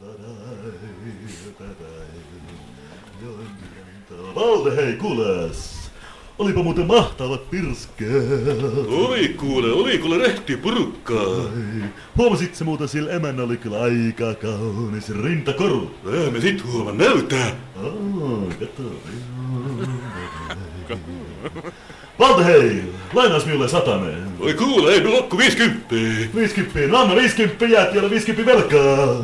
Valde, hei kuules! Olipa muuten mahtavat pirskeet. Oli kuule rehti porukkaa. Huomasit se muuten, sillä emännä oli kyllä aika kaunis rintakoru. Me sit huoman näytää. Kato. Valde, hei! Lainaas minulle 100. Oi kuule, ei me lokku 50. 50, no anna 50, jäät vielä 50 velkaa.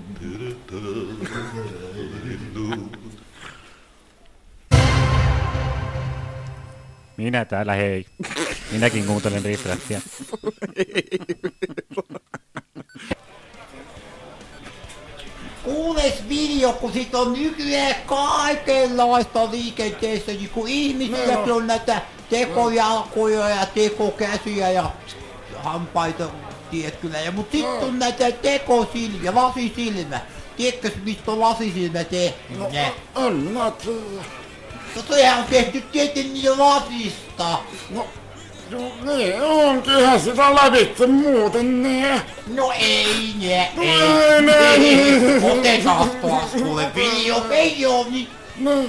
Minä täällä, hei. Minäkin kuuntelen Riff-Raffia. Kuules Viljo, kun sit on nykyään kaikenlaista liikenteessä, niin kun ihmisilläkin on näitä tekojalkoja ja tekokäsiä ja hampaita, tiedät kyllä. Mut sit on näitä tekosilmiä, lasisilmä. Tiedätkö mistä on lasisilmä tehty? No, en mä tiedä. No sehän on tehty tietenkin lasista. No niin, onkinhan sitä lävitse muuten ne. No ei ne, No ei. Otetaan taas kuule Viljo, ei oo niin. No.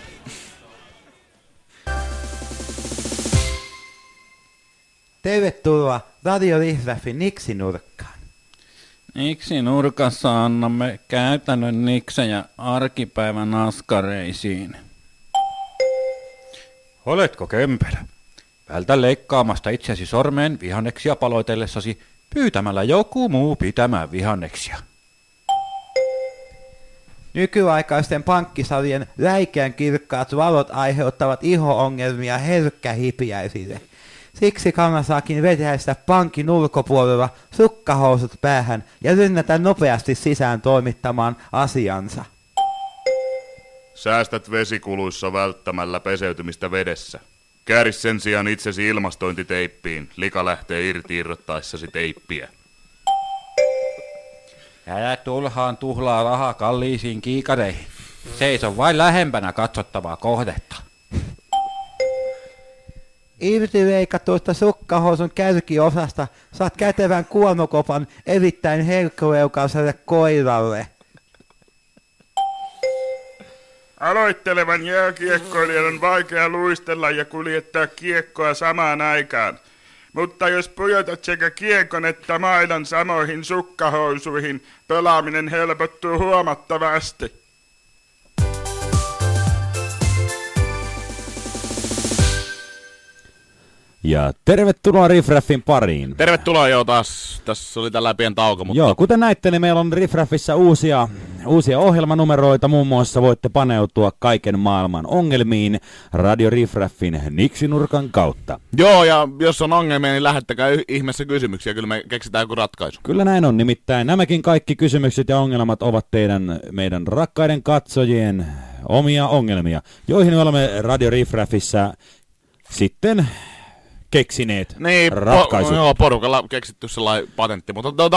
Tervetuloa Radio Riff-Raffin Niksi-nurkkaan. Niksi-nurkassa annamme käytännön niksejä arkipäivän askareisiin. Oletko kömpelö? Vältä leikkaamasta itsesi sormeen vihanneksia paloitellessasi pyytämällä joku muu pitämään vihanneksia. Nykyaikaisten pankkisalien räikeän kirkkaat valot aiheuttavat iho-ongelmia herkkähipiäisille. Siksi kannattaakin vetäistä pankin ulkopuolella sukkahousut päähän ja rynnätä nopeasti sisään toimittamaan asiansa. Säästät vesikuluissa välttämällä peseytymistä vedessä. Kääri sen sijaan itsesi ilmastointiteippiin. Lika lähtee irti irrottaessasi teippiä. Älä turhaan tuhlaa rahaa kalliisiin kiikareihin. Seiso vain lähempänä katsottavaa kohdetta. Irtileikatuista sukkahousun kärkiosasta saat kätevän kuonokopan erittäin herkkyleukaiselle koiralle. Aloittelevan jääkiekkoilijan on vaikea luistella ja kuljettaa kiekkoa samaan aikaan. Mutta jos pujotat sekä kiekon että mailan samoihin sukkahousuihin, pelaaminen helpottuu huomattavasti. Ja tervetuloa Riff-Raffin pariin. Tervetuloa jo taas. Tässä oli tällä pieni tauko. Mutta... Joo, kuten näitte, niin meillä on Riff-Raffissa uusia ohjelmanumeroita. Muun muassa voitte paneutua kaiken maailman ongelmiin Radio Riff-Raffin Niksi-nurkan kautta. Joo, ja jos on ongelmia, niin lähettäkää ihmeessä kysymyksiä. Kyllä me keksitään joku ratkaisu. Kyllä näin on. Nimittäin nämäkin kaikki kysymykset ja ongelmat ovat meidän rakkaiden katsojien omia ongelmia, joihin me olemme Radio Riff-Raffissa sitten keksineet niin, ratkaisut. Joo, porukalla keksitty sellainen patentti, mutta